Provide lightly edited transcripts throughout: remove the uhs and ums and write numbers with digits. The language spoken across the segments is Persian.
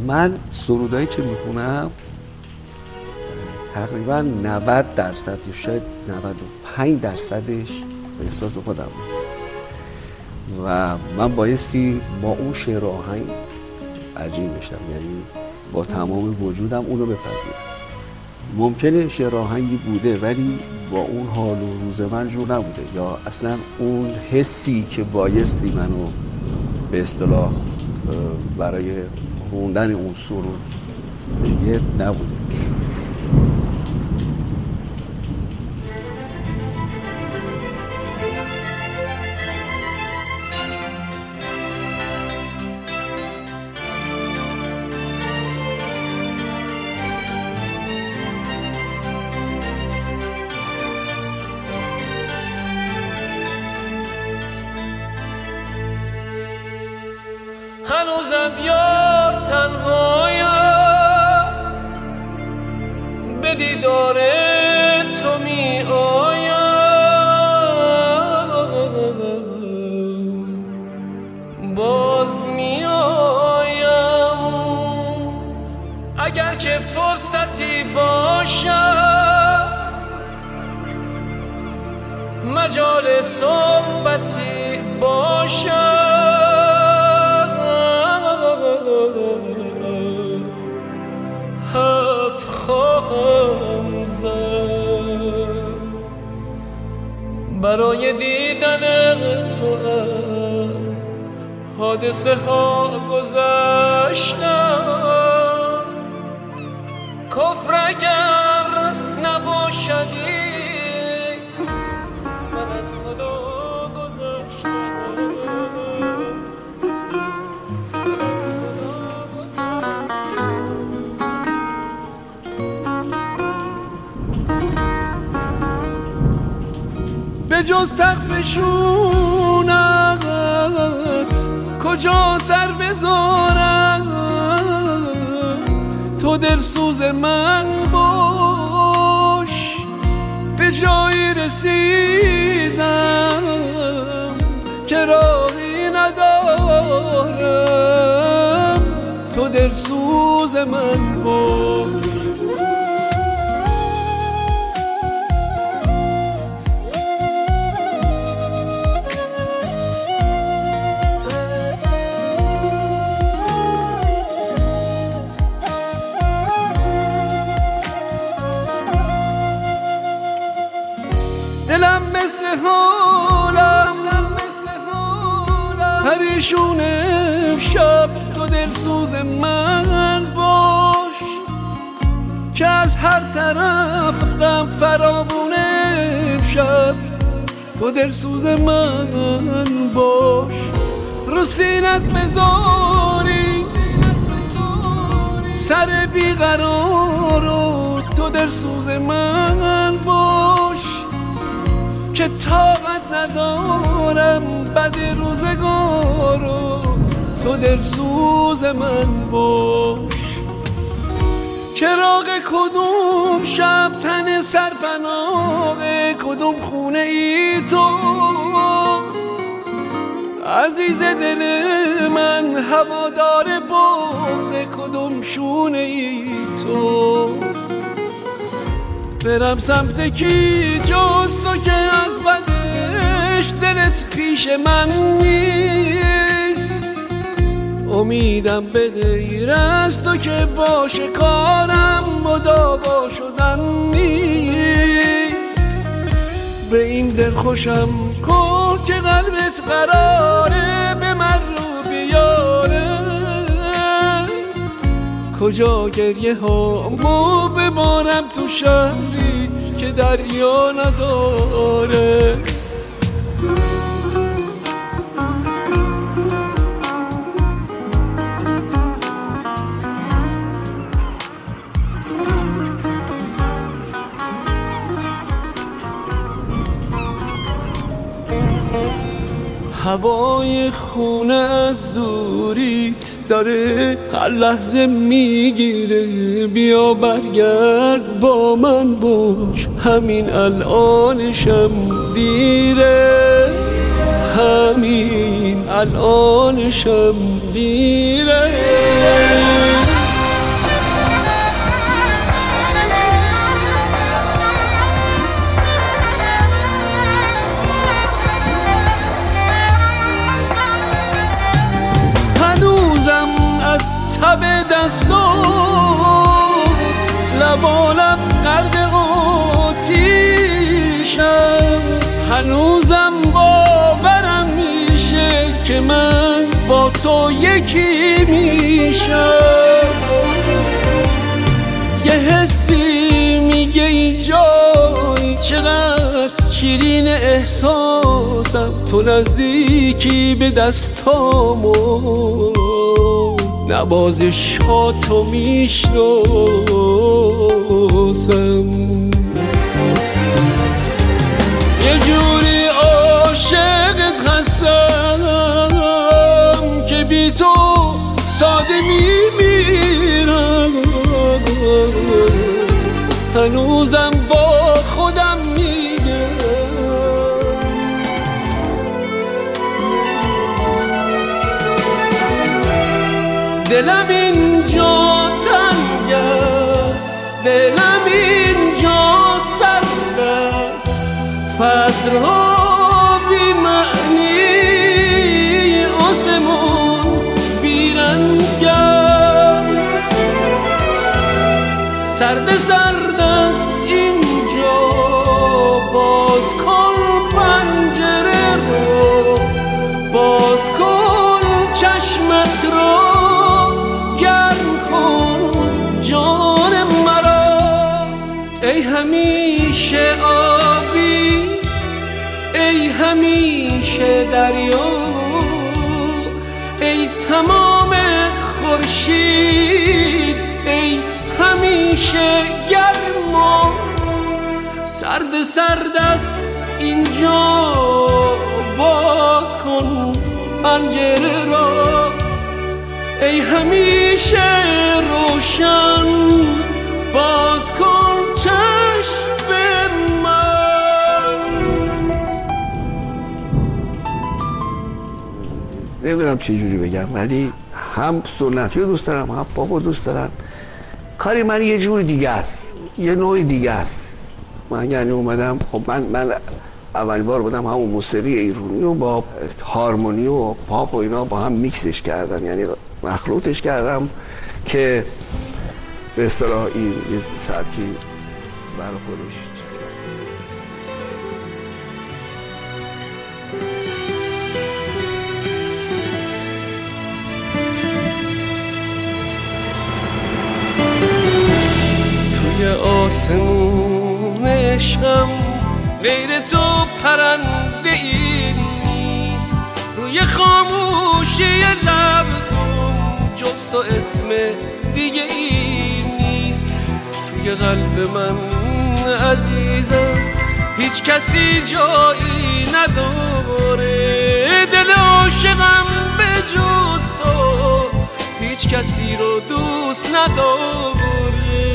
من سرودایی که میخونم تقریبا 90% یا شاید 95%ش به احساس خودم بود و من بایستی با اون شعر آهنگ عجیب بشم، یعنی با تمام وجودم اونو بپذیرم. ممکنه شعر آهنگی بوده ولی با اون حال و روز من جور نبوده، یا اصلا اون حسی که بایستی منو به اصطلاح برای خوندن اون سرود بگه نبوده. هنوزم یار تنهایم، به دیدار تو می آیم، باز می آیم. اگر که فرصتی باشد، مجال صحبتی باشد، حرف خواهم زد. برای دیدن تو از حادثه ها گذشتم، کفر اگر نباشدی من از خدا به جز سقف شونت کجا سر بذارم، تو دلسوز من باش. به جایی رسیدم که راهی ندارم، تو دلسوز من باش. دلم مثل حالم پریشون امشب، تو دلسوز من باش. که از هر طرف غم فراوون امشب، تو دلسوز من باش. رو سینت بذاری سر بیقرارو، تو دلسوز من باش. که طاقت ندارم بد روزگارو، تو دلسوز من باش. چراغ کدوم شب تن سرپناه کدوم خونه ای تو، عزیز دل من هوادار بغض کدوم شونه ای تو. برم سمت کی جز تو که از بدش دلت پیش من نیست. امیدم به غیر از تو که باشه کارم مداوا شدن نیست. به این دل خوشم کن که قلبت قراره به من رو بیاره. کجا گریه هامو ببارم تو شهری که دریا نداره. هوای خونه از دوریت داره هر لحظه میگیره. بیا برگرد با من باش، همین الانشم دیره. همین الانشم دیره. تب دستات لبالب غرق آتیشم، هنوزم باورم میشه که من با تو یکی میشم. یه حسی میگه اینجایی چقدر شیرین احساسم، تو نزدیکی به دستامو نوازشاتو میشناسم. یه جوری عاشقت هستم که بی تو ساده میمیرم، هنوزم با خودم میگم دلم اینجا تنگ است، دلم اینجا سرد است، فصلها بی معنی، آسمون بی رنگ است، سرد سرد است اینجا، باز کن پنجره رو، باز کن چشمت رو، گرم کن جان مرا. ای همیشه آبی، ای همیشه دریا، ای تمام خورشید، ای همیشه گرما، سرد سرد است اینجا، باز کن پنجره را، ای همیشه روشن، باز کن چشم من. نمیدونم چه جوری بگم، ولی هم سنتی رو دوست دارم، هم پاپ رو دوست دارم. کاری من یه جور دیگه است، یه نوع دیگه است. من یعنی اومدم، خب من اول بار بودم همون موسیقی ایرانی و با هارمونی و پاپ و اینا با هم میکسش کردم، یعنی مخلوطش کردم که به اصطلاح این یه سبکی برای خودش چیز کرد. توی آسمون عشقم غیر تو پرنده ای نیست، روی خاموشی لب جز تو اسم دیگه ای نیست. توی قلب من عزیزم هیچ کسی جایی نداره، دل عاشقم به جز تو هیچ کسی رو دوست نداره.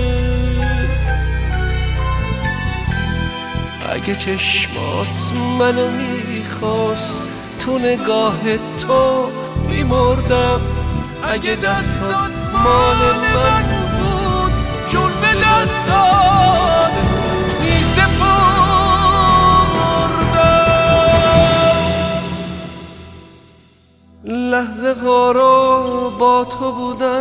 اگه چشمات منو میخواست تو نگاه تو میمردم، اگه دستات مال من بود جون به دستات میسپردم. لحظه ها رو با تو بودن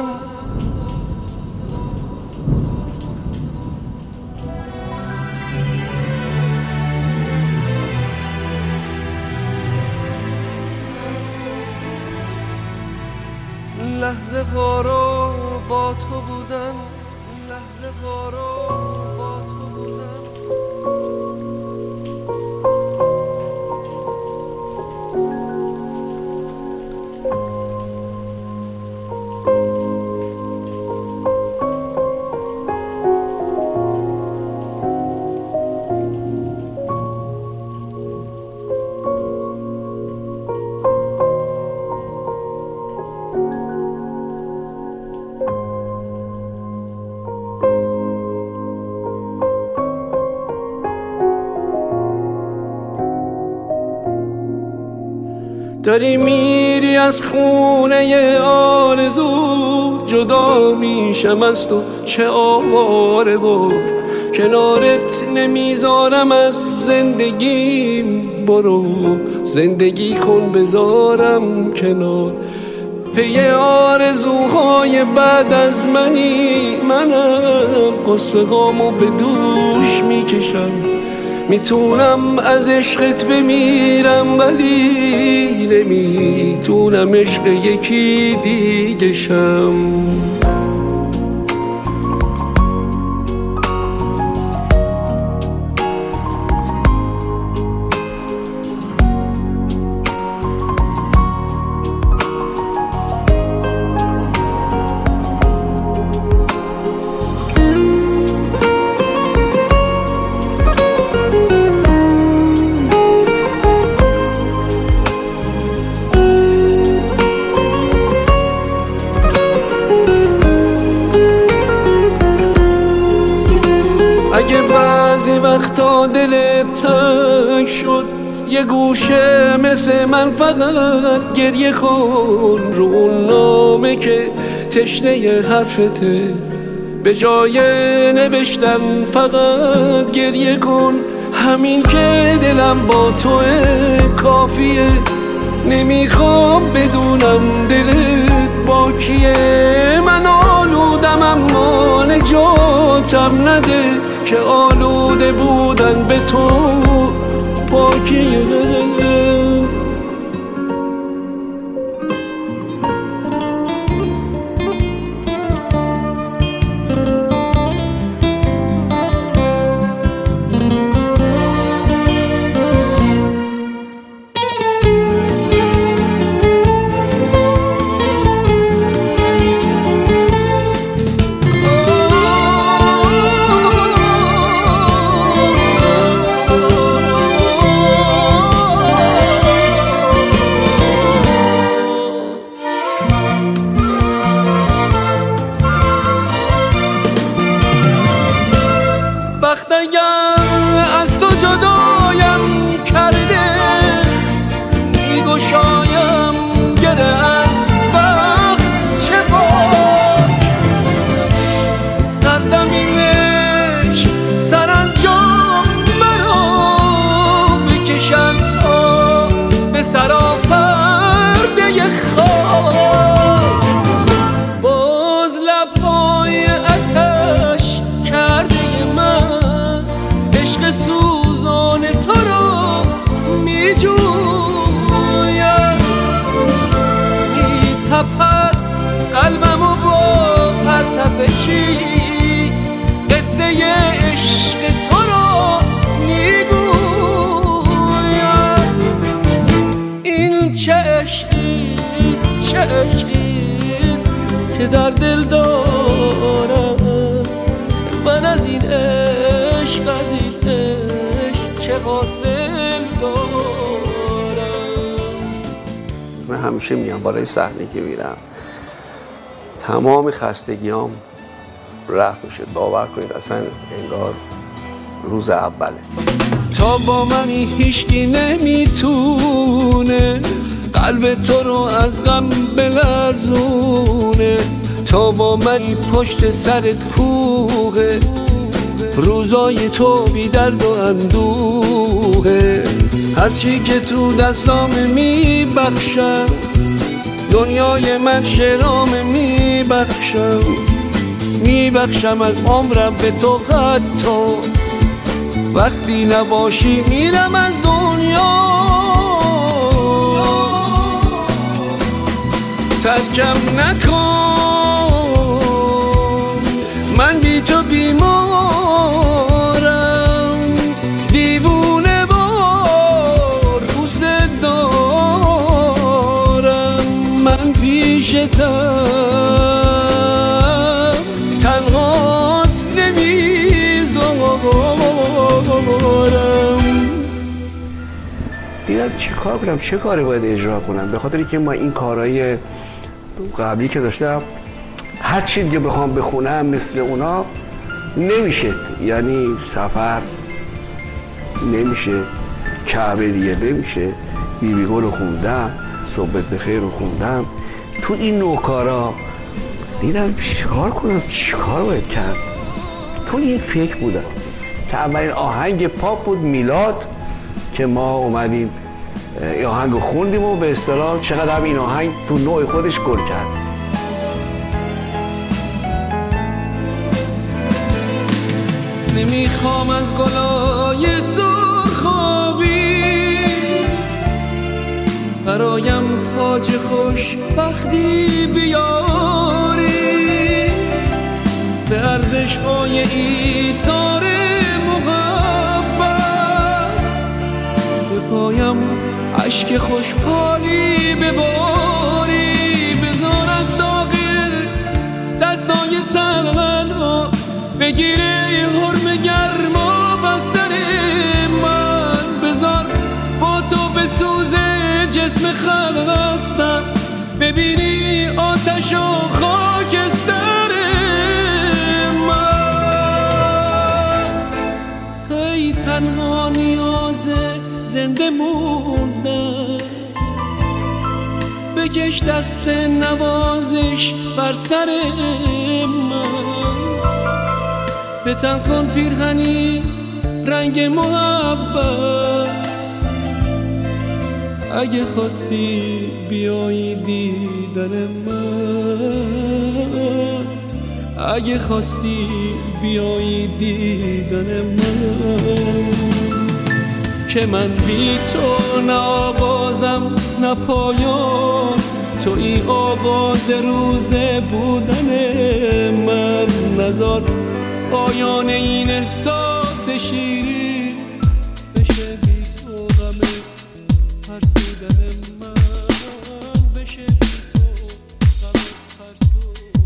لحظه ها رو با تو بودن، لحظه ها رو با تو بودن. داری میری از خونه آرزو، جدا میشم از تو چه آواره بود، کنارت نمیذارم از زندگیم، برو زندگی کن بذارم کنار، پی آرزوهای بعد از منم قصه‌هامو به دوش میکشم. میتونم از عشقت بمیرم ولی نمیتونم عشق یکی دیگه شم. اگه بعضی وقتا دلت تنگ شد یه گوشه مثل من فقط گریه کن رو اون نامه که تشنه حرفته. به جای نوشتن فقط گریه کن. همین که دلم با توه کافیه. نمیخوام بدونم دلت با کیه. من آلودم اما نجاتم نده که آلوده بودن به تو پاکیه. وقت اگر از تو جدایم کرده میگشایم گره از وقت چه پاک. در زمینش سرانجام مرا بکشند تا به سراپرده خاک. باز لبهای آتش کرده من عشق سوزان تو رو می جویم. می تپد قلبمو با پرتپشی قصه عشق تو رو می گویم. این چه عشقیست چه عشقیست که در دل دارم. من از این عشق از این عشق چه حاصل دارم. من همیشه میام بالای صحنه که میرم تمام خستگیام رفت میشه. باور کنید اصلا انگار روز اوله. تا با منی هیچکی نمیتونه قلب تو رو از غم بلرزونه. تا با منی پشت سرت کوه روزای تو بی درد و اندوه. هرچی که تو دستام میبخشم دنیای من شرام میبخشم از عمرم به تو. حتی وقتی نباشی میرم از دنیا. ترکم نکن من بی تو بیمارم. دیوونه بار دوست دارم. من پیشتم تنهات نمیذارم. دیدم چی کار کنم چه کاری باید اجرا کنم. به خاطری که ما این کارهای قبلی که داشتم هر چی دیگه بخوام بخونم مثل اونا نمیشه. یعنی سفر نمیشه، کعبه دیگه نمیشه، بیبی گل رو خوندم، صبحت بخیر رو خوندم. تو این نوع کارا دیدم چیکار کنم چیکار باید کرد. تو این فکر بودم که اولین آهنگ پاپ بود میلاد که ما اومدیم این آهنگ خوندیم و به اصطلاح چقدر هم این آهنگ تو نوع خودش گل کرد. نمیخوام از گلای سرخابی برایم تاج خوشبختی بیاری، به ارزش‌های ایثار محبت به پایم اشک خوشحالی بباری. بذار از داغ دستای تنها بگیره حرم گرما بستر من، بذار با تو بسوزه جسم خستم، ببینی آتش و خاکستر من. توی تنها نیاز زنده موندن، بکش دست نوازش بر سر من، بتن کن پیرهنی رنگ محبت. اگه خواستی بیایی دیدن من، اگه خواستی بیایی دیدن من، که من بی تو نه آغازم نه پایان، توی آغاز روز بودن من. نذار پایان این احساس شیرین بشه بی تو غم فرسودن من، بشه بی تو غم فرسودن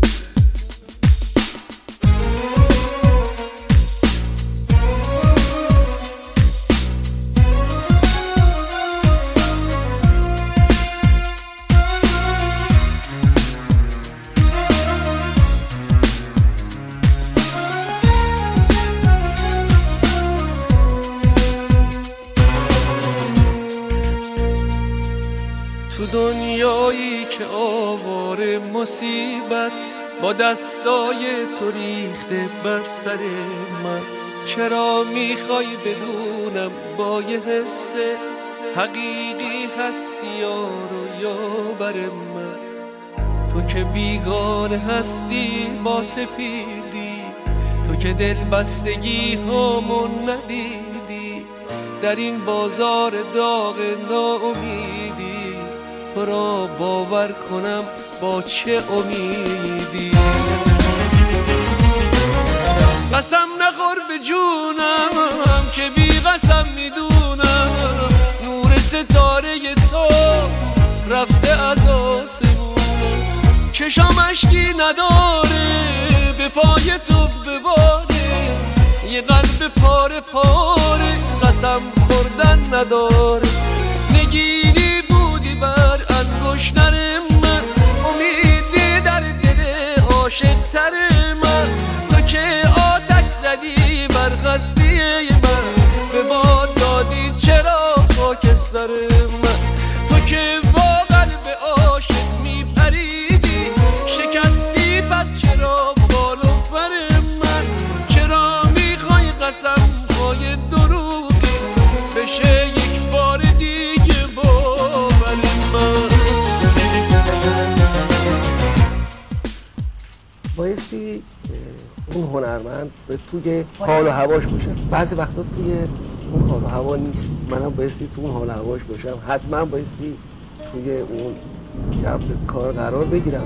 تو دنیایی که آواره مصیبت با دستای تو ریخته بر سر من، چرا میخوای بدونم با یه حس حقیقی هستی یارو یا بر من؟ تو که بیگانه هستی با سپیدی، تو که دل بستگی همون ندیدی، در این بازار داغ ناامیدی تو را باور کنم با چه امیدی. قسم نخور به جونم که بی قسم میدونم نور ستاره تو رفته از آسمون، چشام اشکی نداره به پای تو بباره، یه قلب پاره پاره قسم خوردن نداره. نگینی بودی بر انگشتر من، امیدی در دل عاشق تر من، تو که آتش زدی بر هستی من، به باد دادی چرا خاکستر من. تو که با قلب عاشق میپریدی شکستی، پس چرا بالو بر من؟ چرا میخوای قسم های دروغی بشه یک بار دیگه باور من؟ بایستی اون هنرمند به توی حال و هواش باشه. بعضی وقتا توی اون حال و هوا نیست، منم بایستی تو اون حال و هواش باشم، حتما بایستی توی اون کار قرار بگیرم.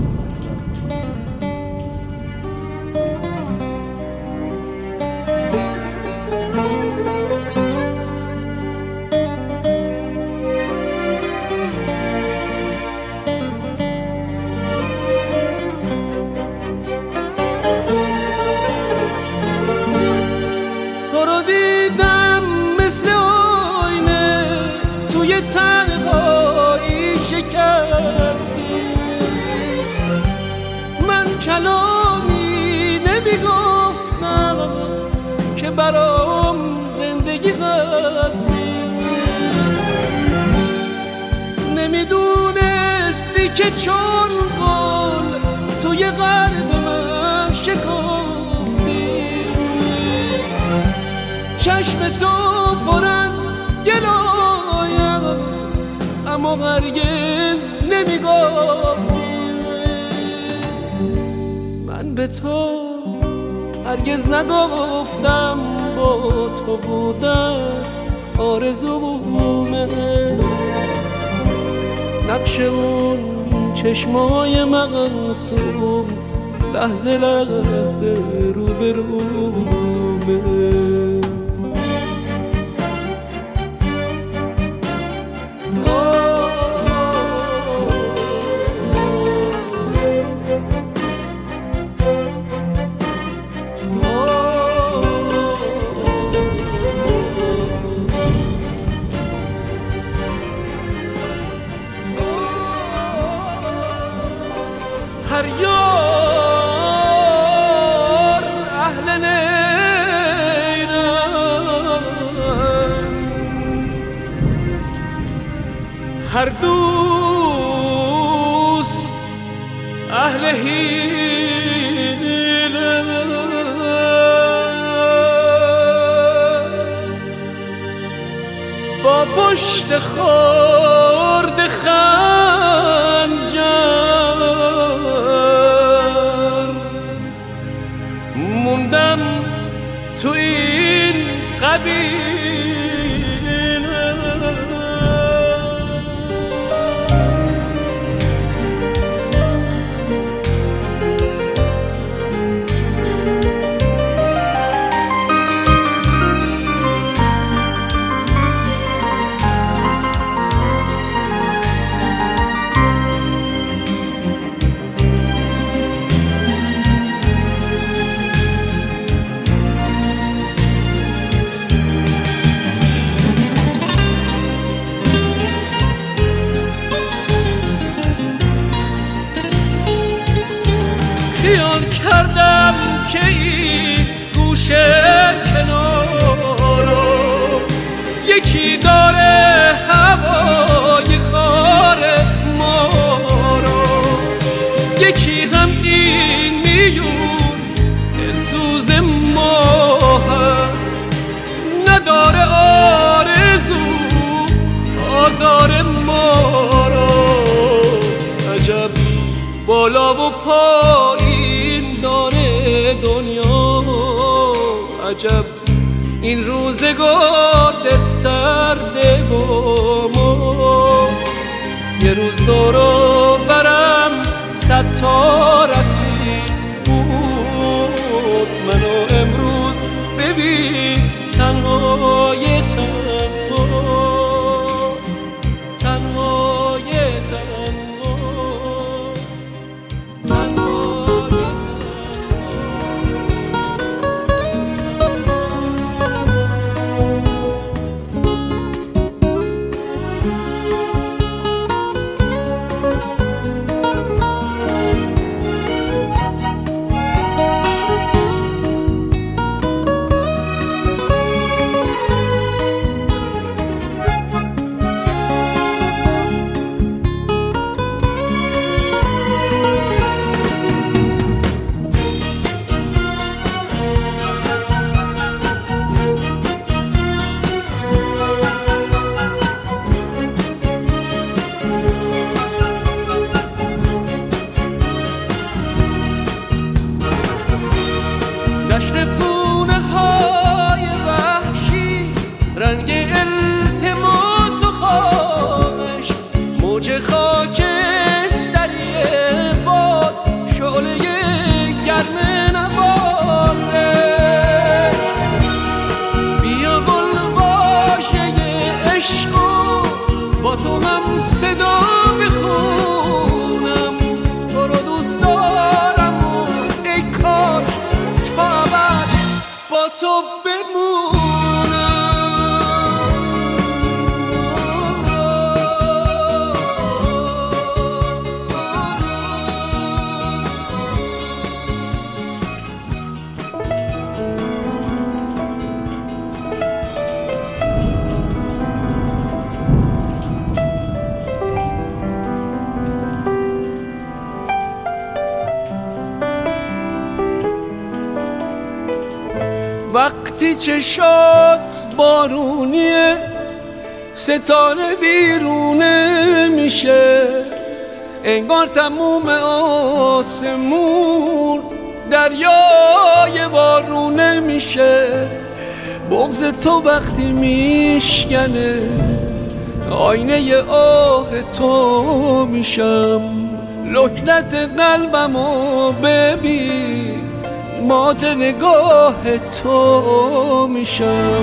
من کلامی نمیگفتم که برام زندگی هستی، نمیدونستی که چون گل توی قلب من شکافتی، چشم تو پر از گلایم اما هرگز نمیگفتی. من به تو هرگز نگفتم با تو بودن آرزومه. نقش اون چشمای معصوم لحظه لحظه روبرومه. هر یار اهل نیرم، هر دوست اهل حیله. با پشت خورد خنجر موندم تو این قبیله. خیال کردم که این گوشه کنارو یکی داره هوای خار ما رو، یکی هم این میون دلسوز ما هست، نداره آرزو آزار ما رو. عجب بالا و پایین داره دنیا، عجب این روزگار در سرده با ما. یه روز دورو برم 100 تا رفیق بود، منو امروز ببین تنهای تنها، تنهای تنها. دشت پونه های وحشی، رنگ التماس و خواهش، موج خاکستری باد، شعله گرم نوازش. بیا گل واژه عشق و با تو هم صدا بخونم، تو رو دوست دارم و ای کاش با تو بمونم. وقتی چشات بارونیه ستاره بیرونه میشه، انگار تموم آسمون دریای بارونه میشه. بغض تو وقتی میشکنه آینه آه تو میشم. لکنت قلبمو ببین مات نگاه تو میشم.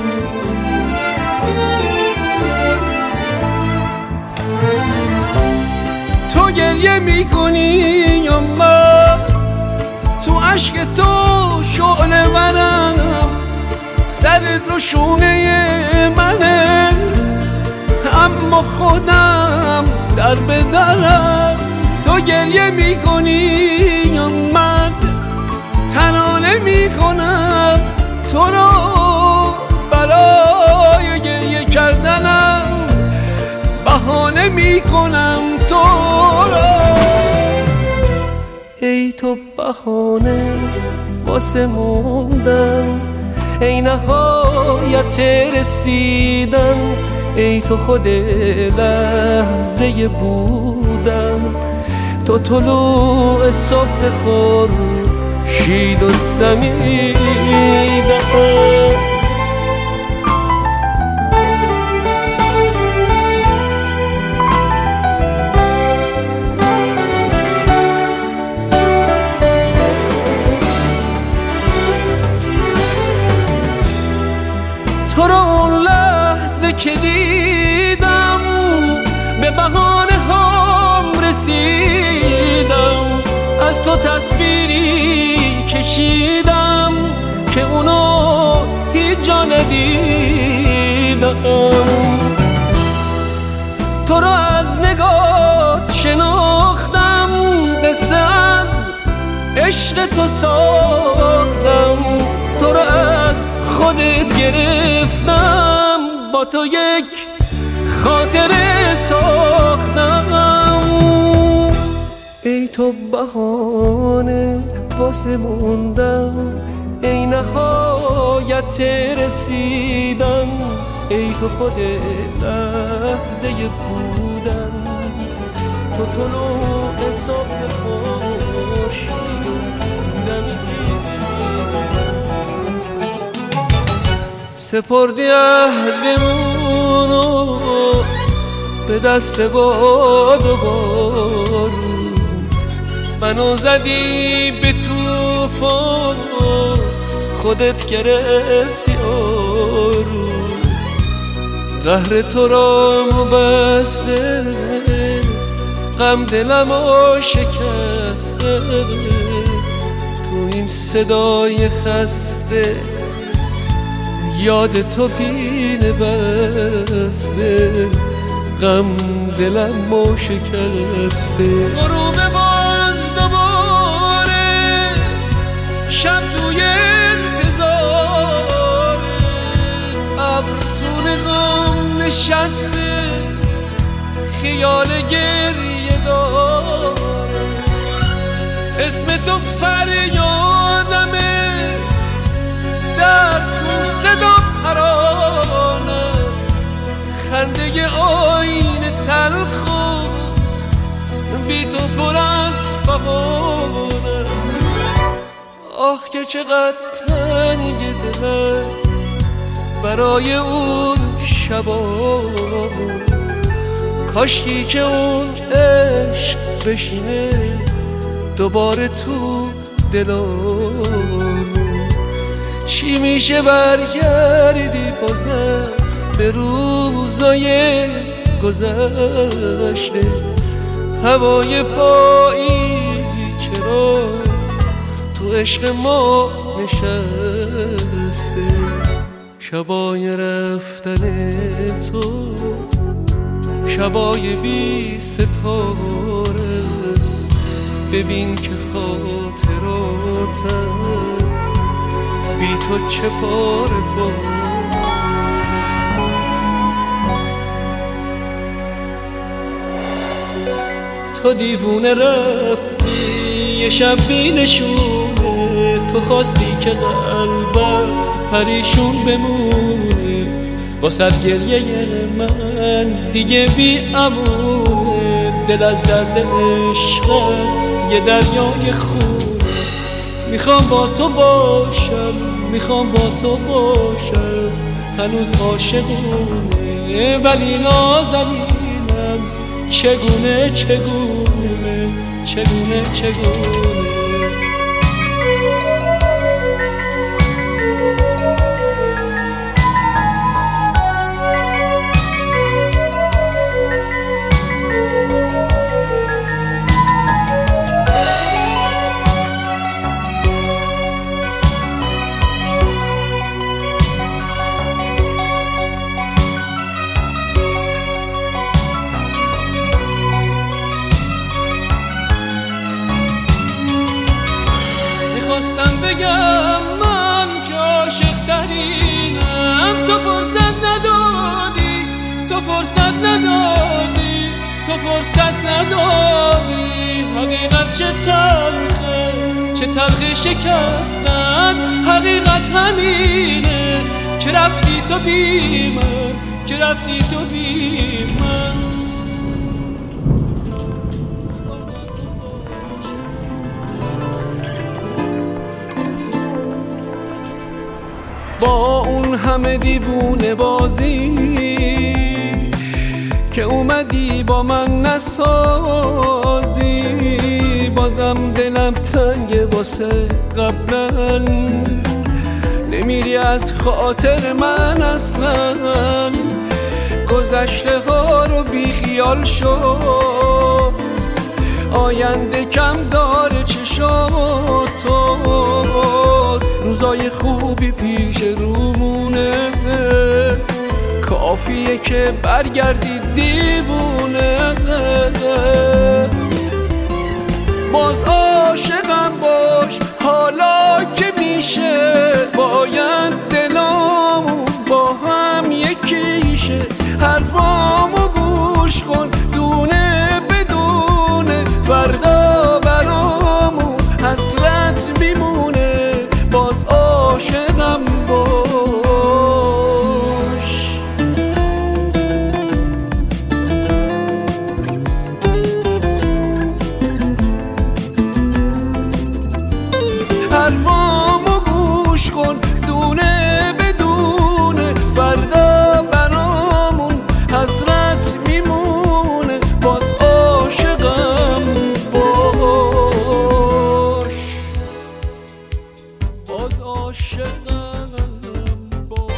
تو گریه میکنی یا من؟ تو عشق تو شعله ورم، سرت رو شونه منه، اما خودم در بدرم. تو گریه میکنی یا من؟ تنانه میکنم تو رو برای گریه کردنم، بهانه میکنم تو رو. ای تو بهانه واسه موندن، ای نهایت رسیدن، ای تو خود لحظه بودن، تو طلوع صبح خورشید و دمیدن. تو رو اون لحظه که دیدم به بهانه هم رسیدم، از تو تصویری کشیدم که اونو هیچ جا ندیدم. تو رو از نگات شناختم، قصه از عشق تو ساختم، تو رو از خودت گرفتم، با تو یک خاطره ساختم. ای تو بهانه واسه موندم، ای نهایت رسیدن، ای تو خود لحظه بودن، تو طلوع صبح خورشید سپردی عهدمونو به دست باد و بارون، منو زدی به طوفان، خودت گرفتی آروم. قهر تو را بسته، غم دلمو شکسته، تو این صدای خسته یاد تو پینه بسته، غم دلمو شکسته. غروب باز دوباره شب توی انتظار، ابر تو نقام نشسته، خیال گریه داره، اسم تو فریادمه، در تو صدا ترانه، خنده آینه تلخو بی تو پر از بهانه. آخ که چقدر تنگ دلم برای اون شبا، کاشکی که اون عشق بشینه دوباره تو دلم. چی میشه برگردی بازم به روزای گذشته، هوای پاییزی چرا تو عشق ما نشسته، شبای رفتن تو شبای بی ستاره است، ببین که خاطراتم بی تو چه پاره با. تو دیوونه رفتی یه شب بی نشونه، تو خواستی که قلبم پریشون بمونه، واسه گریه من دیگه بی امونه، دل از درد عشق یه دریای خون. میخوام با تو باشم، میخوام با تو باشم، هنوز عاشقونه ولی نازنینم، چگونه چگونه چگونه چگونه. خواستم بگم من که عاشق ترینم، تو فرصت ندادی، تو فرصت ندادی، تو فرصت ندادی. حقیقت چه تلخه، چه تلخه شکستن، حقیقت همینه که رفتی تو بی من، که رفتی تو بی من. با اون همه دیوونه بازی که اومدی با من نسازی، بازم دلم تنگ واسه قبلا، نمیری از خاطر من اصلا. گذشته ها رو بی خیال شو، آینده کم داره چشاتو، روزای خوبی پیش رومونه، کافیه که برگردی دیوونه. باز عاشقم باش حالا که میشه، باید دلامون با هم یکیشه. حرفامو گوش کن دونه بدونه، فردا برامون حسرت میمونه. باز عاشقم باش. حرفامو گوش کن دونه بدونه، فردا برامون حسرت میمونه. باز عاشقم باش، باز عاشقم باش.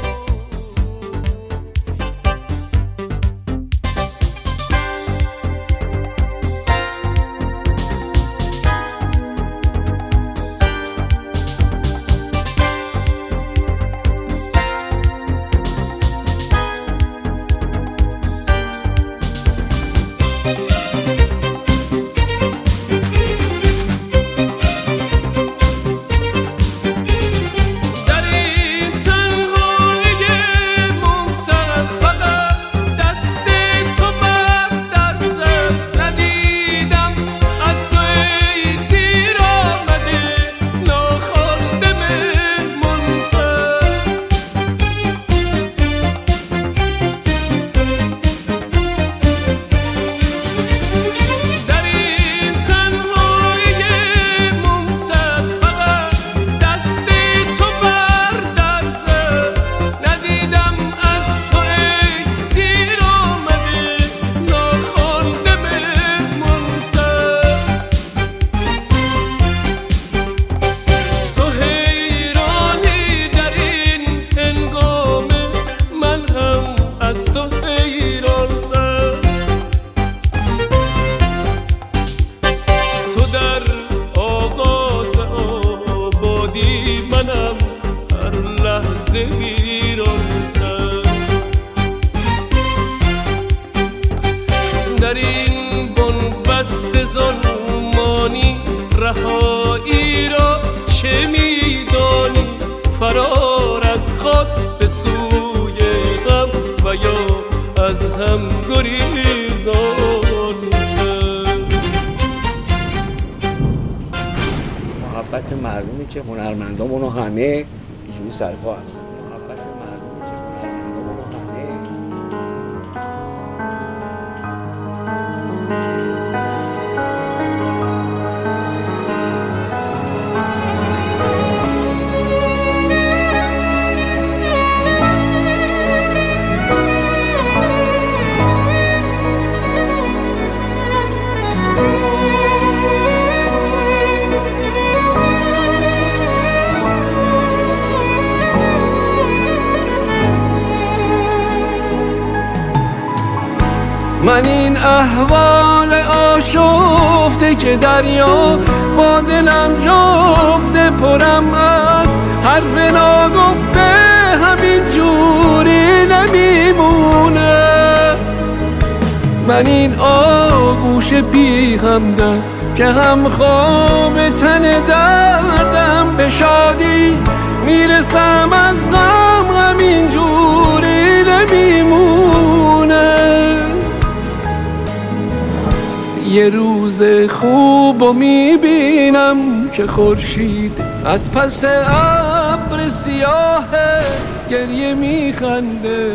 در این بنبست ظلمانی رهایی را چه میدانی؟ فرار از خود به سوی غم و یا از هم گریزان. محبت مردمی که هنرمندامون همه اینجوری سرپا هستن. محبت مردمی که هنرمندامون همه من این احوال آشفته که دریا با دلم جفته پرم از حرف ناگفته همین جوری نمیمونه. من این آغوش بی همدم که هم خواب تن دردم به شادی میرسم از غم همین جوری نمیمونه. یه روز خوب و میبینم که خورشید از پس ابر سیاه گریه میخنده.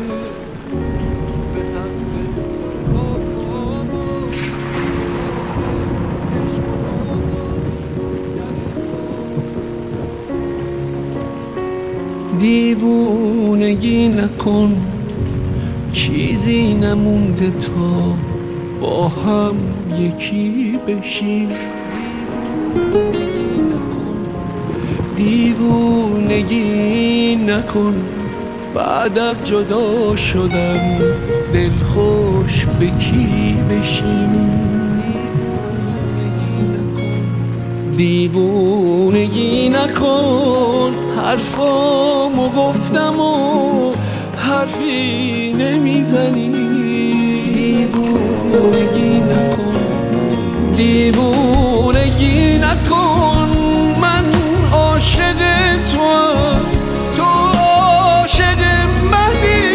دیوونگی نکن چیزی نمونده تا با هم یکی بشیم. دیوونگی نکن بعد از جدا شدن دلخوش به کی بشیم. دیوونگی نکن حرفامو گفتم و حرفی نمیزنی. دیوونگی نکن دیوونگی نکن من عاشق توام تو عاشق منی.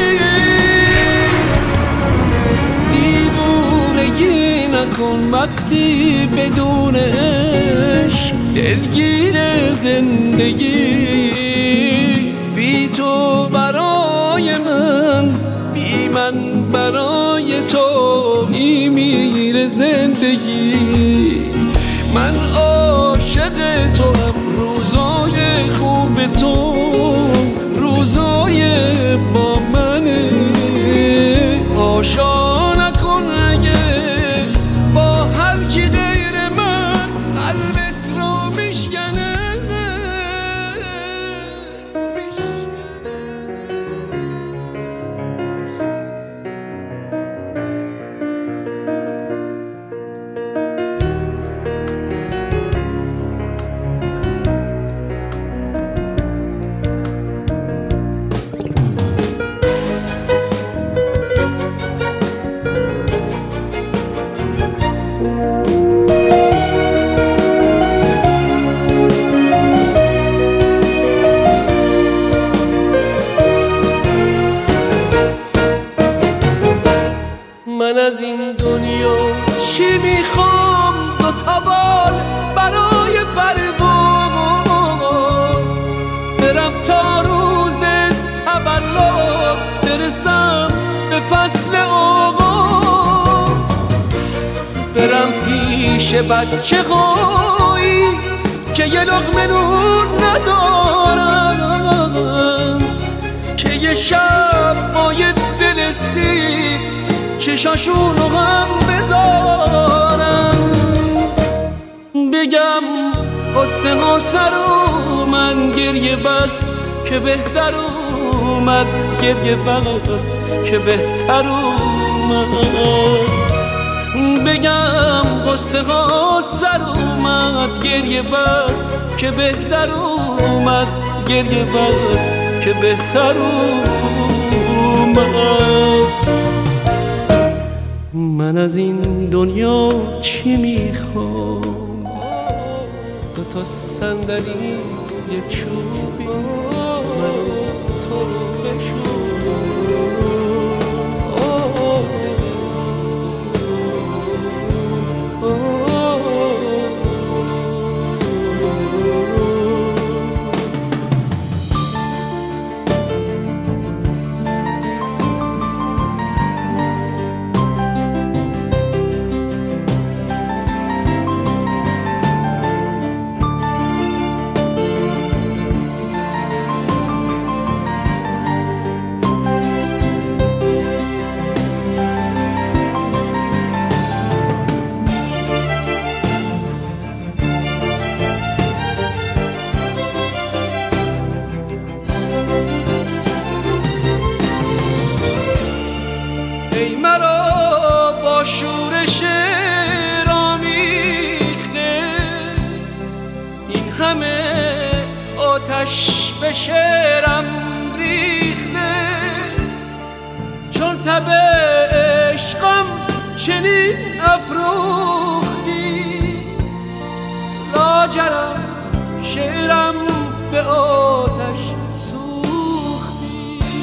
دیوونگی نکن وقتی بدون عشق دلگیر زندگی. بی تو برای من بی من برای تو میمیره زندگی. من عاشق تو هم روزای خوب تو روزای با منه. آشا نکن اگه با هر کی غیر من قلبت رو میشکنه. من از این دنیا چی میخوام دو تا بال برای پرواز. برم تا روز تولد برسم به فصل آغاز. برم پیش بچه هایی که یه لقمه نون ندارن که یه شب با یه دل سیر چشاشونو هم بذارم. بگم قصه ها سر اومد گریه بس که بهتر اومد گریه بس که بهتر اومد. بگم قصه ها سر اومد گریه بس که بهتر اومد گریه بس که بهتر اومد. من از این دنیا چی میخوام دو تا صندلی یه چوبی من تو رو بشون. آتش به شعرم ریخته، چون تب عشقم چنین افروختی، لاجرم شعرم به آتش سوختی.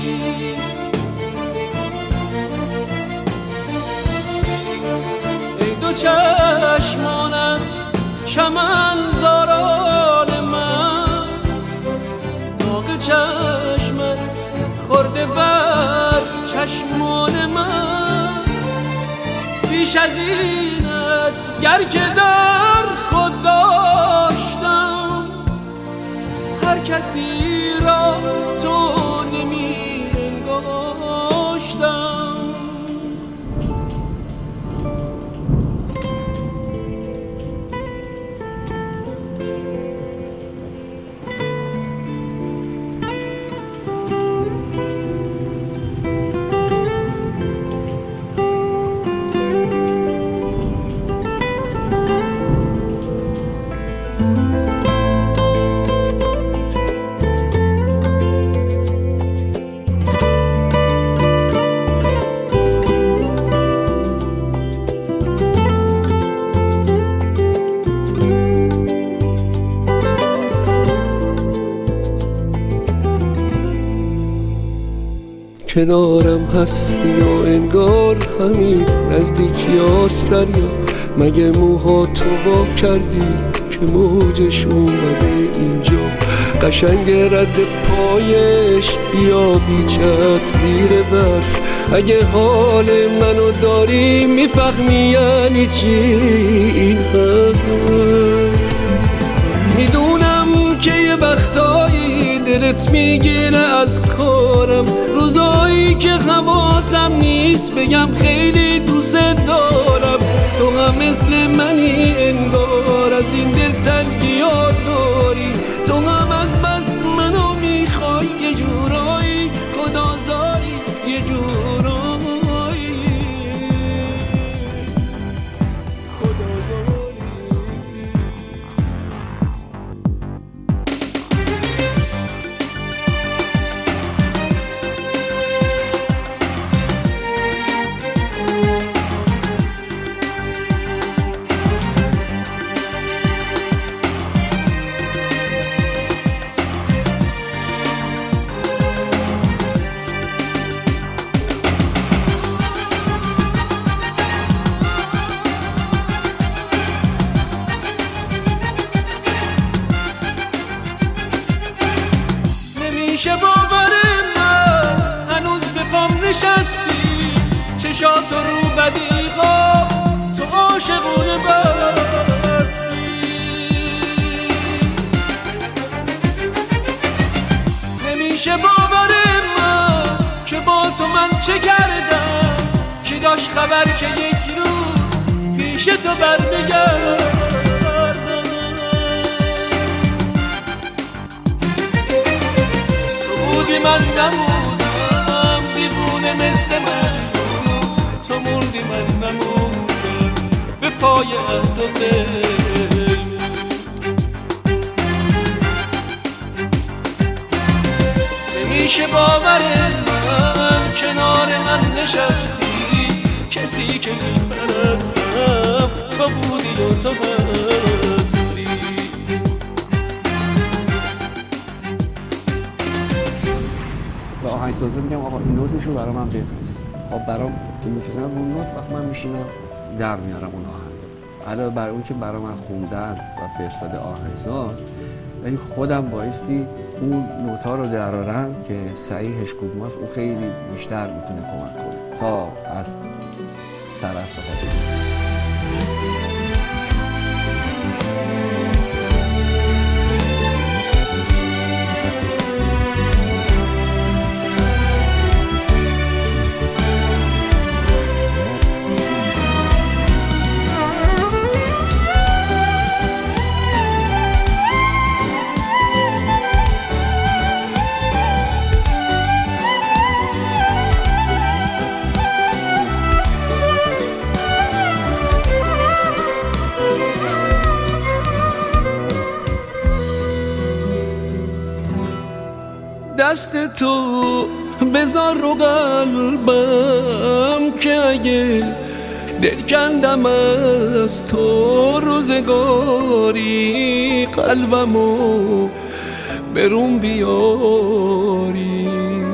ای دو چشمانت چمن زاران من، داغ چشمت خورده بر چشمان من. بیش از اینت گر که در خود داشتم، هر کسی را تو نمی انگاشتم. کنارم هستی و انگار همین نزدیکی آستریا، مگه موها تو با کردی که موجش اومده اینجا. قشنگ رد پایش بیا بیچت زیر برف، اگه حال منو داری میفهمی یعنی چی این حرف. میدونم که یه وقتایی دلت میگیره از کارم، روزایی که حواسم نیست بگم خیلی دوست دارم. تو هم مثل منی انگار از این دلتنگی ها داری، تو هم از بس منو میخوای یه جورایی خدازاری، یه جورایی خدازاری. میشه باور من هنوز به پام نشستی، چشات رو بدیغا تو عاشقونه بستی. نمیشه باور من که با تو من چه کردم، کی داشت خبر که یک روز پیش تو برمیگردم. من نمودم دیوونه مثل مجنون، تو موندی من نمودم به پای عهد و دل. نمیشه باور من کنار من نشستی، کسی که میپرستم تو بودی و تو هستی. به آهنگسازه میگم آقا این نوتشو برای من بفرست. خب برام که میفرستن اون نوت، وقت من میشینم در میارم اون آهنگ. علاوه بر اون که برای من خوندن و فرستاده آهنگساز، ولی خودم بایستی اون نوتا رو درارم که صحیحش کدوماست، اون خیلی بیشتر میتونه کمک کنه تا از طرف بخواد. دست تو بذار رو قلبم که اگه دل کندم از تو روزگاری قلبمو برون بیاری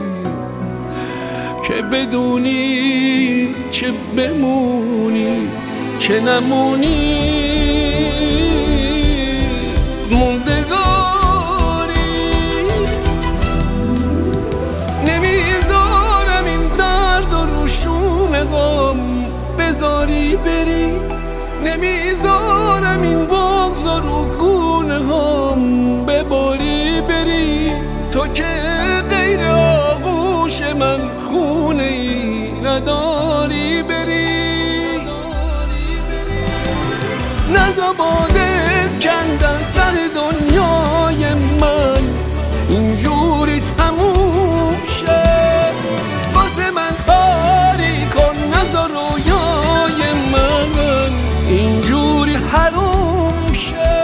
که بدونی چه بمونی چه نمونی موندگاری. نمیذارم این درد و روشون غم بذاری بری، نمیذارم این بغض رو گونه هم بباری بری. تو که غیر آغوش من خونه ای نداری بری. نزا با دل کندن سر دنیای من اینجوری تموم شه. واسه من کاری کن، نزا رویای من اینجوری حروم شه.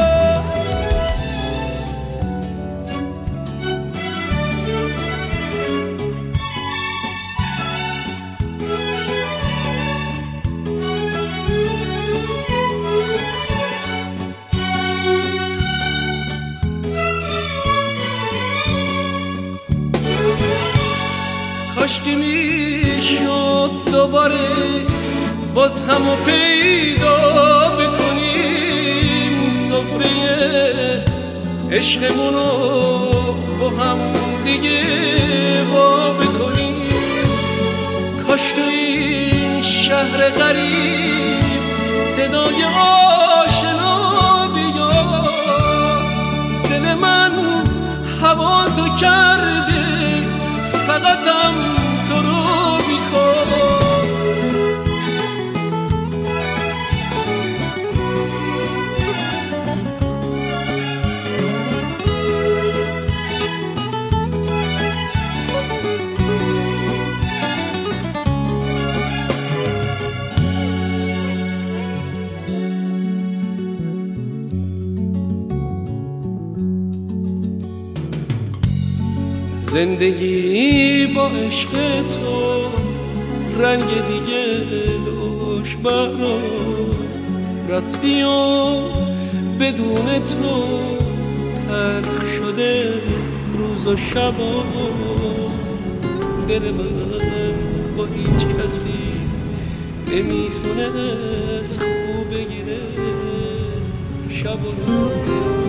کاشکی میشد دوباره باز همو پیدا بکنیم، سفره عشقمونو با هم دیگه وا بکنیم. کاش تو این شهر غریب صدای آشنا بیاد. دل من هوا تو کرده فقطم تو رو میخواد. زندگی با عشق تو رنگ دیگه داشت برا، رفتی و بدون تو تلخ شده روز و شبا. دل من با هیچ کسی نمیتونست خوب بگیره، شب و روز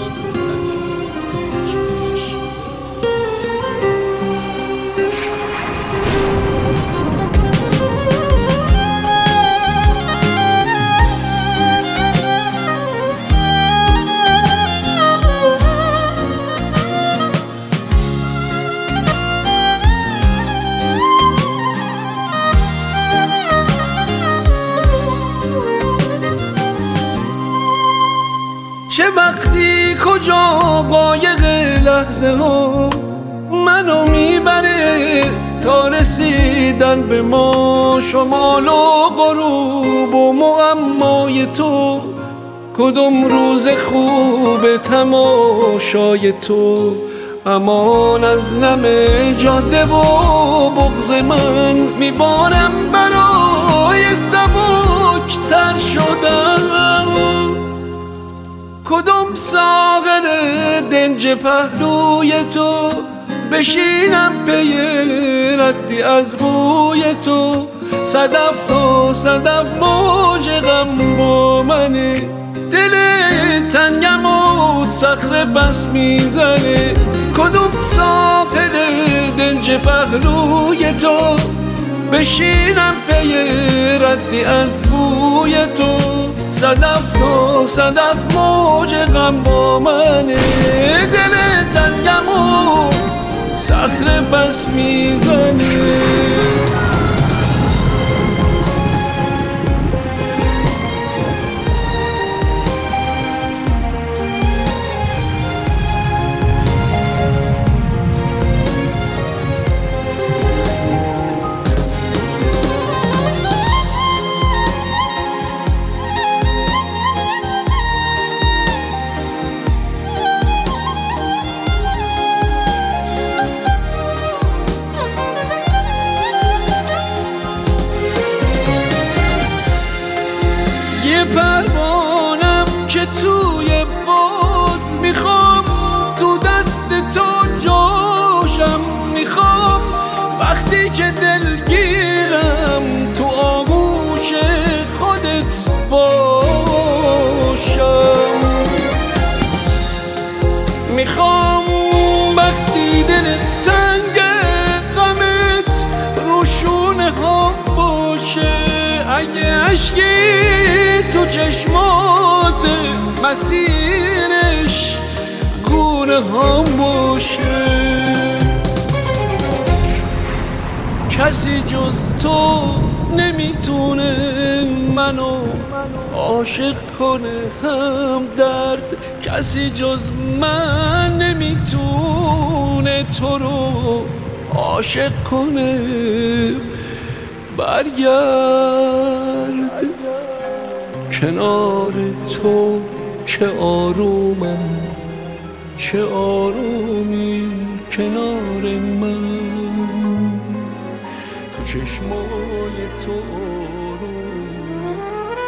چه وقتی کجا قایق لحظه ها منو میبره تا رسیدن به ما. شمال و غروب و معمای تو، کدوم روز خوب تماشای تو. امان از نم جاده و بغض من میبارم برای سبک تر شدن. کدوم ساغر دنج پهلوی تو بشینم پی ردی از بوی تو. صدف تو صدف موج غم با منه، دل تنگم و صخره بس میزنه. کدوم ساغر دنج پهلوی تو بشینم پی ردی از بوی تو. صدف تو صدف موج غم با منه، دل تنگم و صخره بس میزنه. یه پروانم که توی باد میخوام تو دست تو جاشم میخوام وقتی که دلگیرم تو آغوش خودت باشم میخوام وقتی دل تنگ غمت روشونه ها باشه اگه عشقی تو چشمات مسیرش گونه ها باشه کسی جز تو نمیتونه منو عاشق کنه هم درد کسی جز من نمیتونه تو رو عاشق کنه برگرد کنار تو چه آرومم چه آرومی کنار من تو چشمای تو آرومی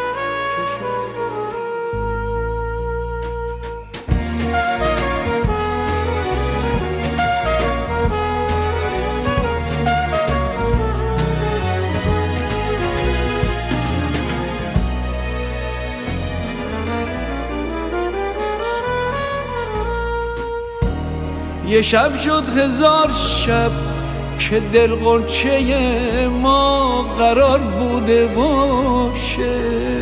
یه شب شد 1000 شب که دل غنچه ما قرار بوده باشه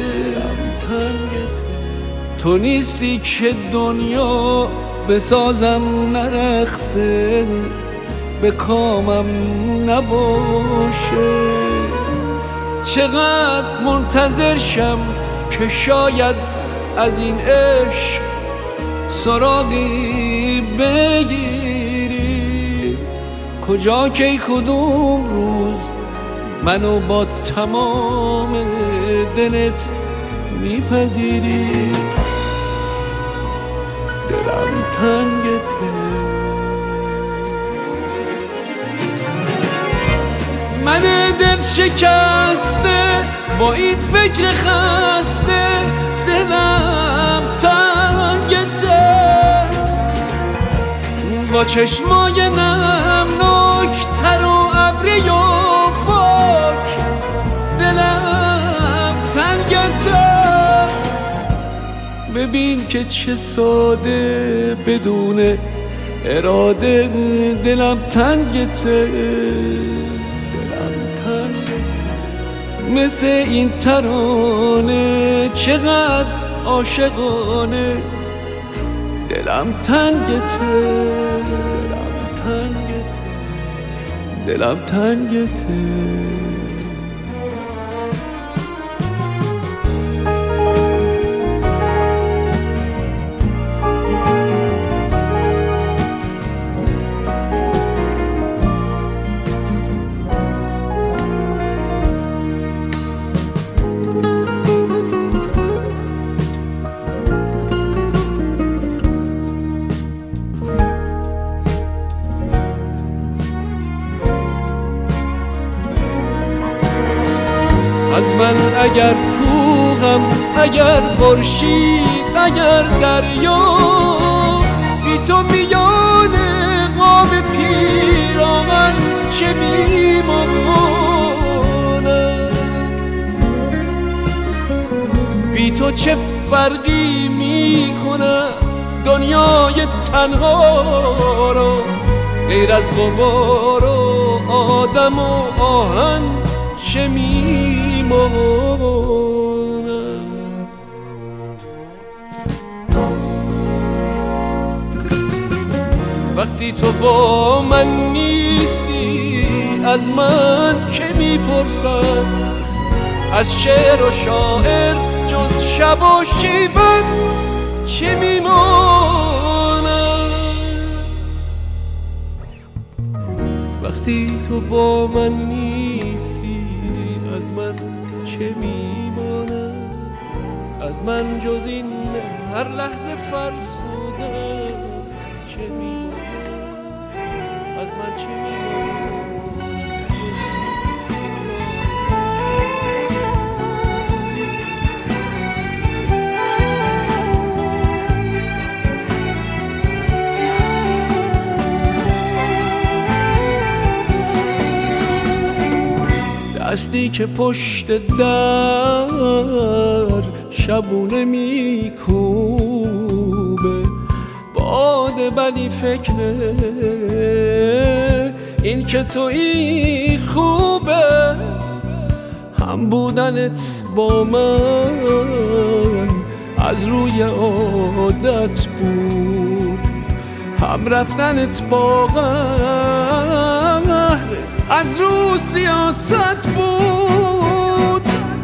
تو نیستی که دنیا بسازم نرقصه به کامم نباشه چقدر منتظر شم که شاید از این عشق سراغی بگیری کجا کی کدوم روز منو با تمام دلت میپذیری دلم تنگته من دل شکسته با این فکر خسته دلم تنگته با چشمای نمناک تر و ابری و باک دلم تنگته ببین که چه ساده بدون اراده دلم تنگته مثل این ترانه چقدر عاشقانه دلم تنگته دلم تنگته از من اگر کوهم اگر خورشید اگر دریا بی تو میان قاب پیرامن چه میمانم بی تو چه فرقی میکنه دنیای تنها رو غیر از غبار و آدم و آهن چه میمانم وقتی تو با من نیستی از من که میپرسن از شعر و شاعر جز شب و شیون چه میمانم وقتی تو با من نیستی از من چه میمانم از من جز این هر لحظه فرسودم چه میمانم از من چه میمانم مستی که پشت در شبونه میکوبه باده ولی فکره این که تویی خوبه هم بودنت با من از روی عادت بود هم رفتنت با قهر از رو سیاست بود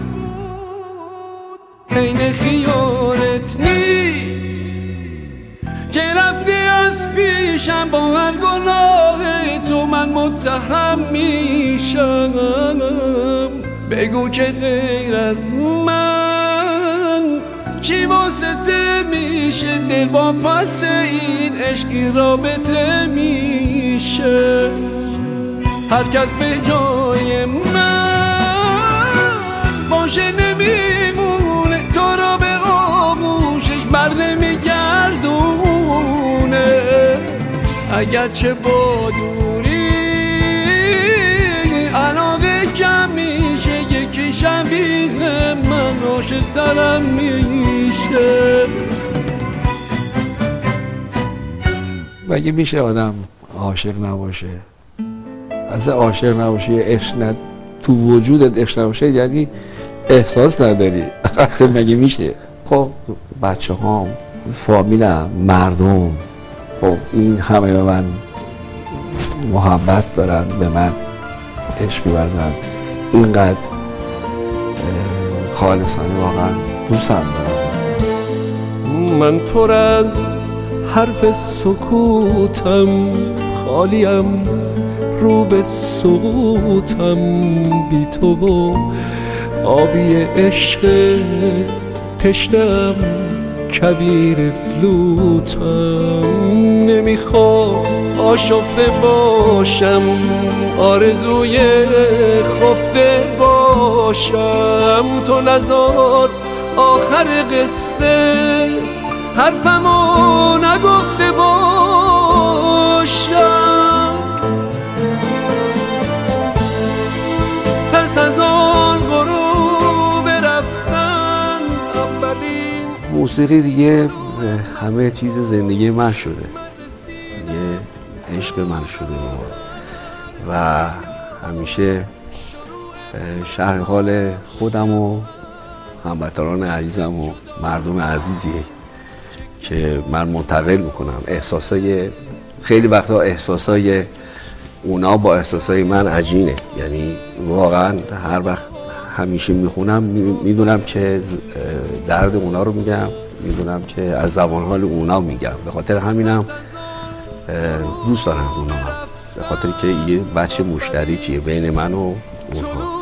عین خیالت نیست که رفتی از پیشم با هر گناه تو من متهم میشم بگو که غیر از من کی واسطه میشه دل با پس این عشقی رابطه میشه هر کس به جای من باشه نمیمونه تو رو به آغوشش بر نمیگردونه اگرچه با دوری علاقه کم میشه یکی شبیه من عاشق ترم میشه مگه میشه آدم عاشق نباشه؟ اصلا عاشق نباشی عشق تو وجودت عشق نباشه یعنی احساس نداری اصلا مگه میشه؟ خب بچه هام فامیلم مردم خب این همه به من محبت دارن به من عشق می‌ورزن اینقدر خالصانه واقعا دوستم دارم من پر از حرف سکوتم خالیم رو به سقوطم بی تو و آبی عشق تشنم کبیر لوتم نمیخوام آشفته باشم آرزوی خفته باشم تو نذار آخر قصه حرفمو نگفته باشم پس از آن غروب رفتن اولین موسیقی دیگه همه چیز زندگی من شده دیگه عشق من شده و همیشه شرح حال خودم و هموطنان عزیزم و مردم عزیزیه که من منتقل میکنم احساسای خیلی وقتا احساسای اونا با احساسای من عجینه یعنی واقعا هر وقت همیشه میخونم میدونم که درد اونا رو میگم میدونم که از زبان حال اونا میگم به خاطر همینم دوست دارم اونا هم. به خاطر که یه بچه مشترکیه بین من و اونها